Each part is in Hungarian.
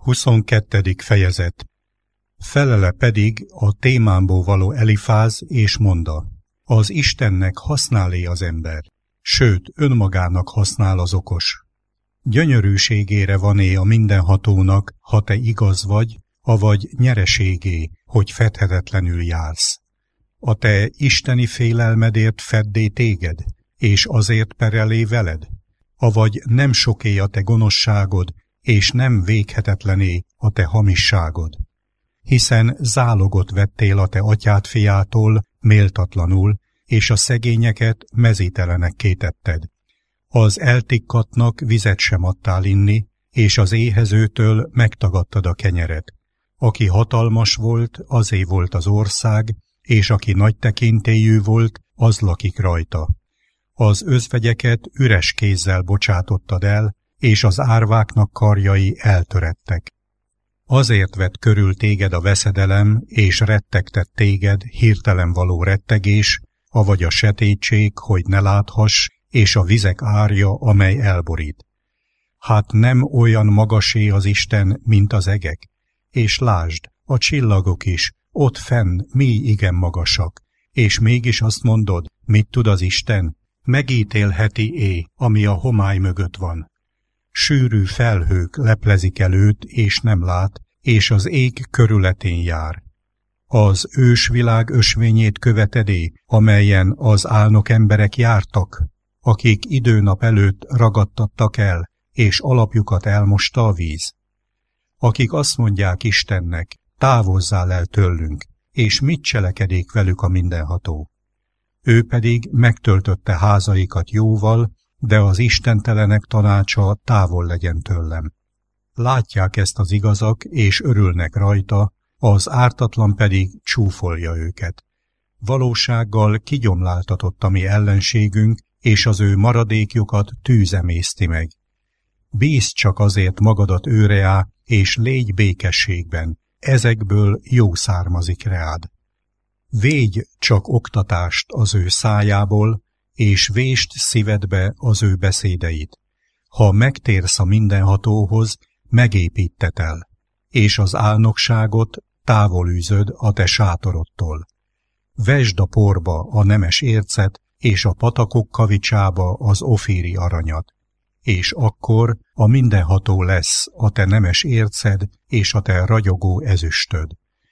22. fejezet. Felele pedig a témámból való Elifáz, és mondta: az Istennek használ-e az ember, sőt, önmagának használ az okos. Gyönyörűségére van-e a mindenhatónak, ha te igaz vagy, avagy nyereségé, hogy fedhetetlenül jársz. A te isteni félelmedért feddé téged, és azért perelé veled, avagy nem soké a te gonoszságod, és nem véghetetlené a te hamisságod. Hiszen zálogot vettél a te atyád fiától méltatlanul, és a szegényeket mezítelenekké tetted. Az eltikkatnak vizet sem adtál inni, és az éhezőtől megtagadtad a kenyeret. Aki hatalmas volt, azé volt az ország, és aki nagy tekintélyű volt, az lakik rajta. Az özvegyeket üres kézzel bocsátottad el, és az árváknak karjai eltörettek. Azért vett körül téged a veszedelem, és rettegtett téged hirtelen való rettegés, avagy a setétség, hogy ne láthass, és a vizek árja, amely elborít. Hát nem olyan magasé az Isten, mint az egek, és lásd, a csillagok is, ott fenn mi igen magasak, és mégis azt mondod, mit tud az Isten? Megítélheti-é, ami a homály mögött van. Sűrű felhők leplezik előtt, és nem lát, és az ég körületén jár. Az ősvilág ösvényét követedé, amelyen az álnok emberek jártak, akik időnap előtt ragadtattak el, és alapjukat elmosta a víz. Akik azt mondják Istennek, távozzál el tőlünk, és mit cselekedék velük a mindenható. Ő pedig megtöltötte házaikat jóval, de az istentelenek tanácsa távol legyen tőlem. Látják ezt az igazak, és örülnek rajta, az ártatlan pedig csúfolja őket. Valósággal kigyomláltatott a mi ellenségünk, és az ő maradékjukat tűz emészti meg. Bízd csak azért magadat őreá, és légy békességben, ezekből jó származik reád. Védj csak oktatást az ő szájából, és vésd szívedbe az ő beszédeit. Ha megtérsz a mindenhatóhoz, megépítetel, és az álnokságot távol űzöd a te sátorodtól. Vesd a porba a nemes ércet, és a patakok kavicsába az ofíri aranyat. És akkor a mindenható lesz a te nemes érced és a te ragyogó ezüstöd.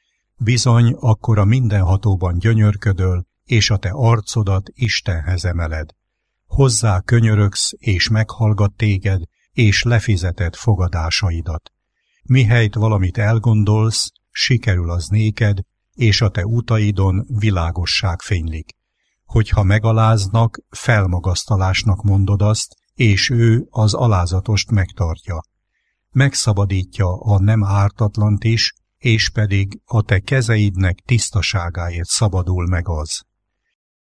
Bizony, akkor a mindenhatóban gyönyörködöl, és a te arcodat Istenhez emeled. Hozzá könyörögsz, és meghallgat téged, és lefizeted fogadásaidat. Mihelyt valamit elgondolsz, sikerül az néked, és a te utaidon világosság fénylik. Hogyha megaláznak, felmagasztalásnak mondod azt, és ő az alázatost megtartja. Megszabadítja a nem ártatlant is, és pedig a te kezeidnek tisztaságáért szabadul meg az.